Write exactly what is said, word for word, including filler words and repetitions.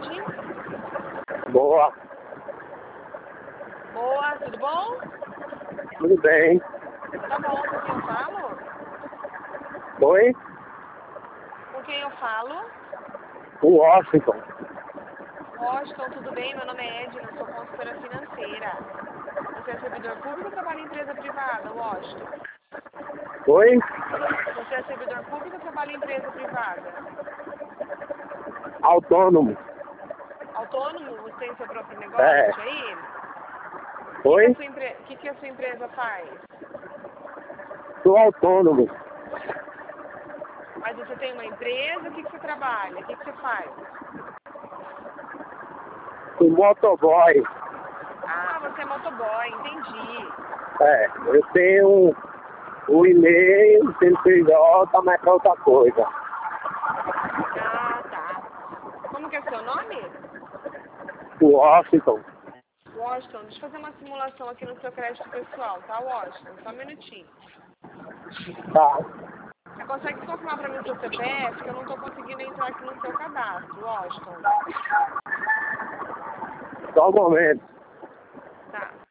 tarde. Boa. Boa, tudo bom? Tudo bem. Tá bom, com quem eu falo? Oi? Com quem eu falo? O Washington. Washington, tudo bem? Meu nome é Edna, sou consultora financeira. Você é servidor público ou trabalha em empresa privada, Washington? Oi? Você é servidor público ou trabalha em empresa privada? Autônomo. Autônomo? Você tem seu próprio É. negócio aí? Oi? O que, que, a sua empre... que, que a sua empresa faz? Sou autônomo. Mas você tem uma empresa, o que, que você trabalha? O que, que você faz? Sou motoboy. Ah, você é motoboy, entendi. É. Eu tenho o e-mail, o C N P J, mas é outra coisa. Ah, tá. Como que é seu nome? O Washington. Washington, deixa eu fazer uma simulação aqui no seu crédito pessoal, tá, Washington? Só um minutinho. Tá. Você consegue confirmar para mim seu C P F? Que eu não estou conseguindo entrar aqui no seu cadastro, Washington. Só um momento. Tá.